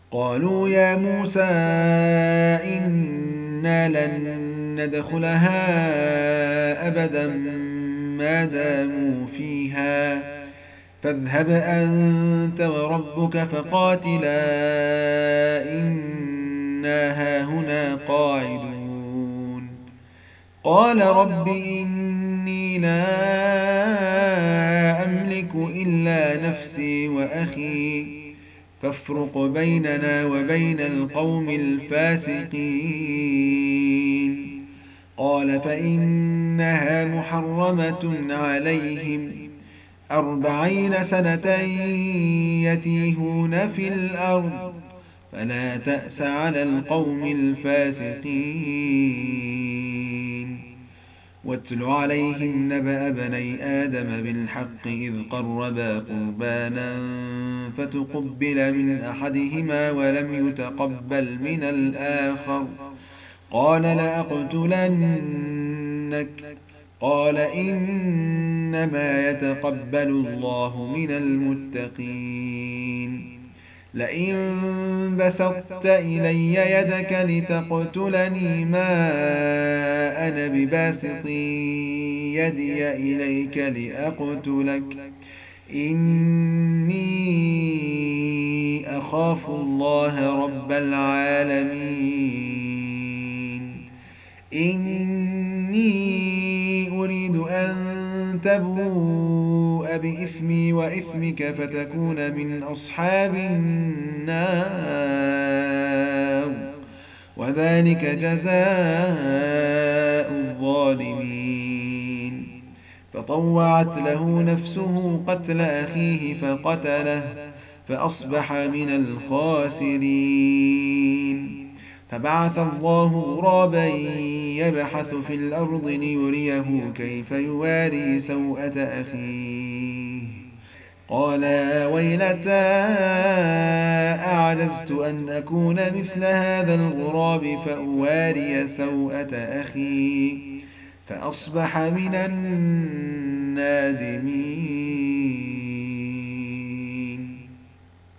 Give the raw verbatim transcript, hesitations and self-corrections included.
قالوا يا موسى إنا لن ندخلها أبدا ما داموا فيها فاذهب أنت وربك فقاتلا إنا هاهنا قاعدون. قال رب إني لا أملك إلا نفسي وأخي فافرق بيننا وبين القوم الفاسقين. قال فإنها محرمة عليهم أربعين سنة يتيهون في الأرض فلا تأس على القوم الفاسقين. واتل عليهم نبأ بني آدم بالحق إذ قربا قربانا فتقبل من أحدهما ولم يتقبل من الآخر قال لأقتلنك قال إنما يتقبل الله من المتقين. لئن بسطت إلي يدك لتقتلني ما أنا بباسط يدي إليك لأقتلك إني أخاف الله رب العالمين. إني أريد أن تبوء بإثمي وإثمك فتكون من أصحاب النار وذلك جزاء الظالمين. فطوعت له نفسه قتل أخيه فقتله فأصبح من الخاسرين. فبعث الله غرابا يبحث في الأرض ليريه كيف يواري سوءة أخيه قال يا ويلتى أعجزت أن أكون مثل هذا الغراب فأواري سوءة أخي فأصبح من النادمين.